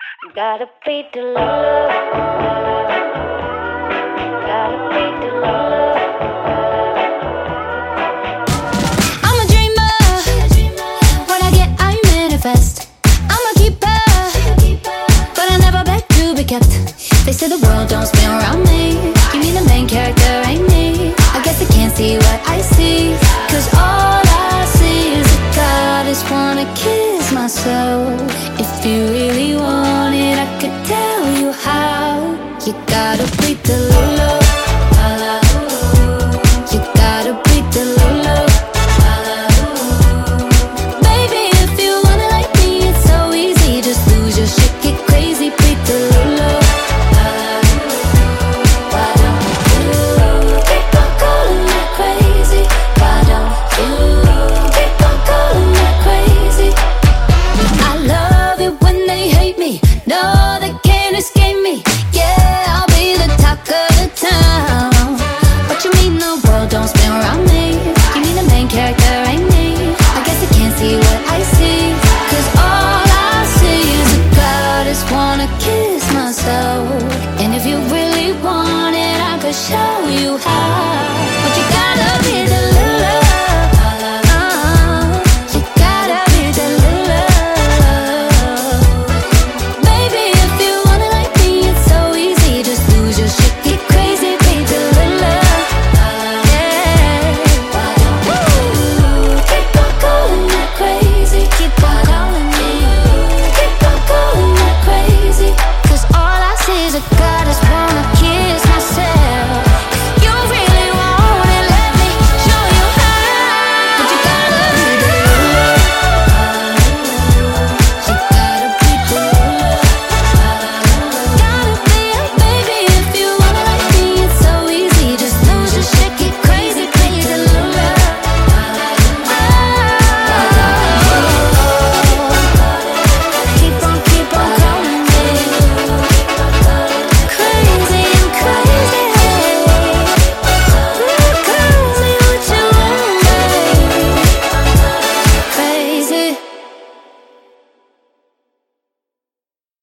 Gotta pay to love. Gotta pay to love. I'm a dreamer. What I get, I manifest. I'm a keeper, but I never beg to be kept. They say the world don't spin around me. You mean the main character ain't me? I guess they can't see what I see, 'cause all I see is a goddess wanna kiss my soul. If you really want it, I could tell you how. You gotta breathe the love.